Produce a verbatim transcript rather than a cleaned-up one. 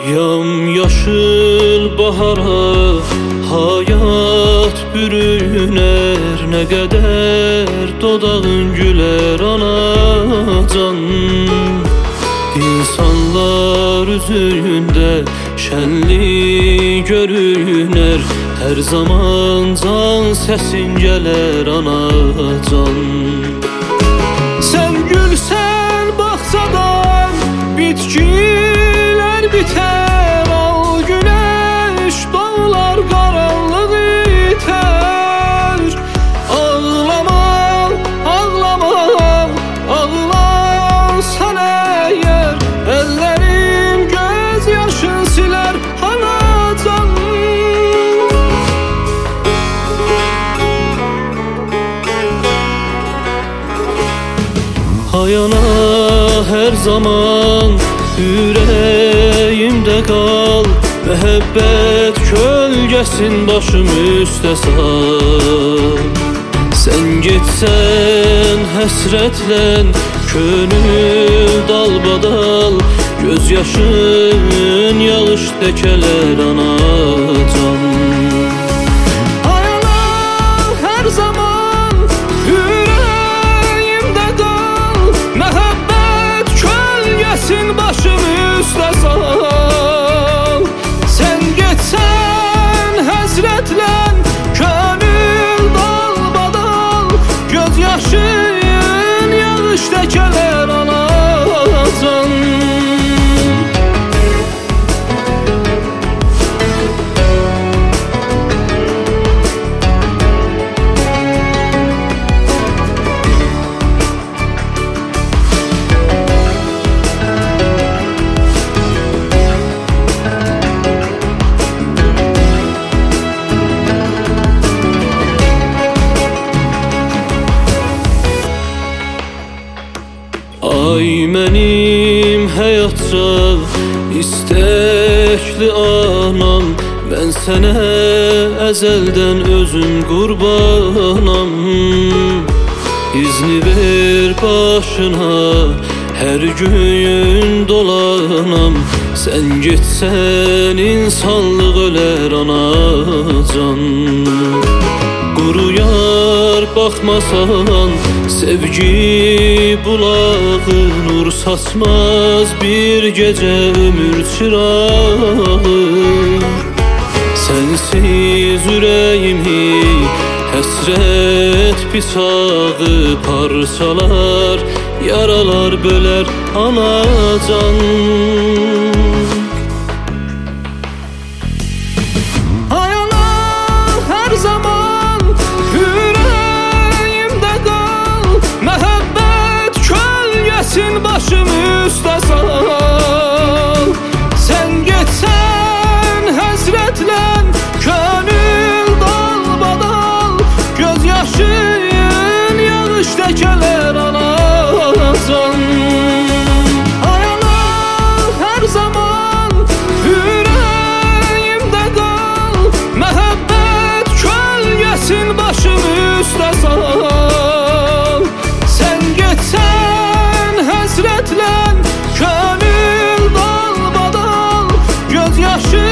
Yamyaşıl bahara hayat bürüner, ne kadar dodağın güler anacan. İnsanlar üzündə şenli görüner, her zaman can sesin geler anacan. Sen gülsen baksadan bitkiler biter, al güneş dağlar karanlık iter. Ağlama, ağlama, ağlarsan eğer, ellerim göz yaşın siler anacan. Hayana her zaman yüreğimde kal, mehabbet kölgesin başım üstə sal. Sen gitsen həsrətlə könül dalbadal, göz yaşın yağış dökələr anacan. Hayana her zaman yüreğimde kal, mehabbet kölgesin başım üstə sal. Sen geçsen həsrətlə könül dalbadal, göz yaşın yağış dökələr anacan. Ay mənim həyatca istəkli anam, mən sənə əzəldən özüm qurbanam. İzni ver başına, hər gün dolanam, sən getsən insanlıq ölər anacan. Quruyar baxmasan sevgi bulağı, nur saçmaz bir gece ömür çırağı. Sensiz yüreğimi həsrət bıçağı parçalar, yaralar böler anacan. Hayana her zaman yüreğimde kal, mehabbet kölgesin başım üstə sal. Sen geçsen həsrətlə könül dalbadal, göz yaşın yağış dökələr anacan. Hayana her zaman yüreğimde kal, mehabbet kölgesin başım üstə sal. Sen geçsen həsrətlə könül dalbadal, göz yaşı